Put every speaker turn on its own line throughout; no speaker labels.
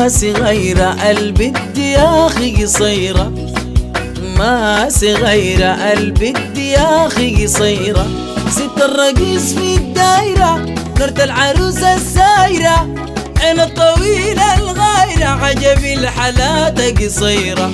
ما صغيرة البت يا أخي قصيرة، ما صغيرة البت يا أخي قصيرة، ست الرقيص في الدايرة نرت العروسة السايرة، عين الطويلة الغايرة عجب الحالات قصيرة.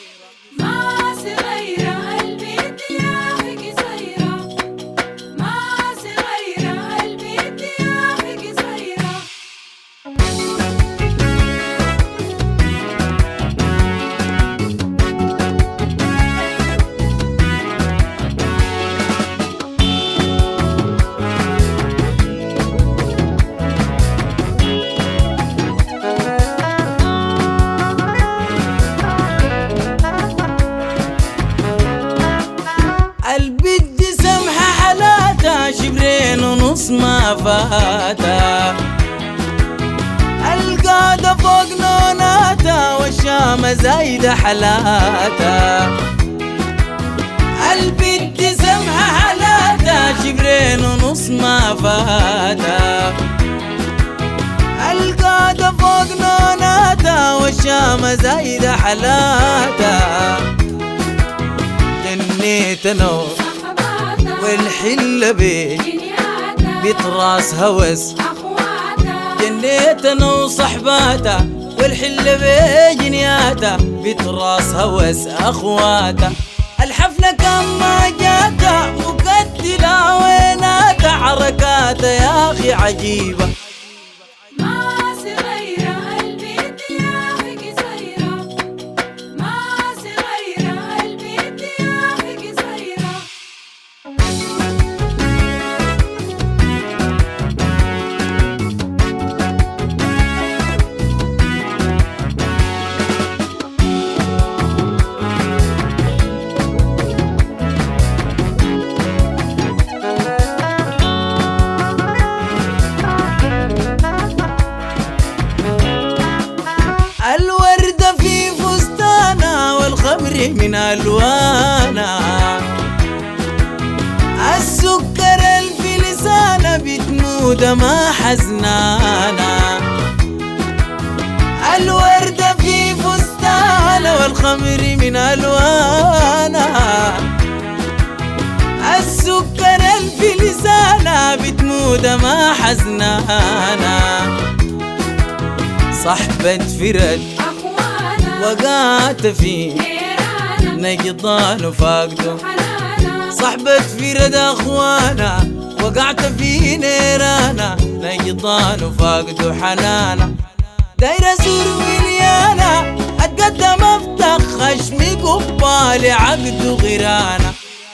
البت سمحة حالاتها شبرين ونص ما فاتها، القادة فوق نوناتها والشامة زايدة حالاتها. البت سمحة حالاتها شبرين ونص ما فاتها، القادة فوق نوناتها والشامة زايدة حالاتها. جنيت انا والحلة بيت راس هوس، جنيت انا وصحباتها والحلة بجنياتها بيت راس هوس اخواتها. الحفلة كان ما جاتها مقتلة ويناتها، حركاتها يا اخي عجيبة. الوردة في فستانها والخمر من ألوانها، السكر في لسانها بتموت ما حزنانا. الوردة في فستانها والخمر من ألوانها، السكر في لسانها بتموت ما حزنانا. صحبة فرد وقعت في نجضان وفاقده، صحبة فرد أخوانا وقعت في نيرانا نجضان وفاقده حنانا. دايرة زور مليانة أتقدم أفتح خشمي قبالي عقده غيرانا.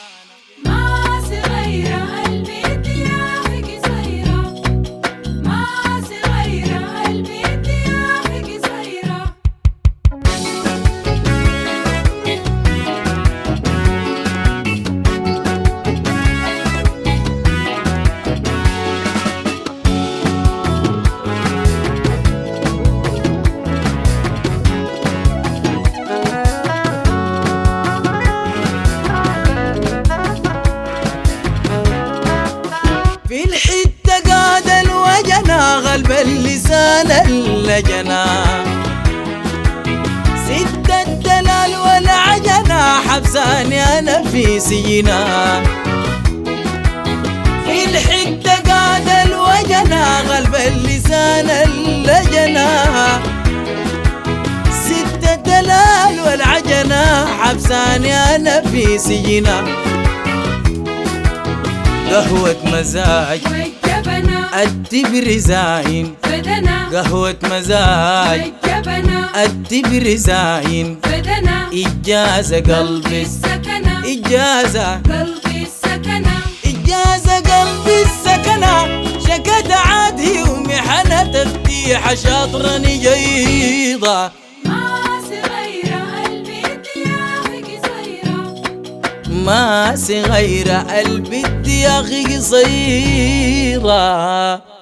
في الحتة قاد الوجنا غلب اللسان اللجنا، ست الدلال والعجنا حبساني أنا في سجنا. في الحتة قاد الوجنا غلب اللسان اللجنا، ست الدلال والعجنا حبساني أنا في سجنا. قهوة مزاج التبر زاين، قهوة مزاج التبر زاين، إجازة قلبي السكنة، إجازة قلبي السكنة، إجازة قلبي السكنة. شكت عادي ومحنة تفتيح شاطرني جيضة، ما صغيرة البت يا أخي قصيرة.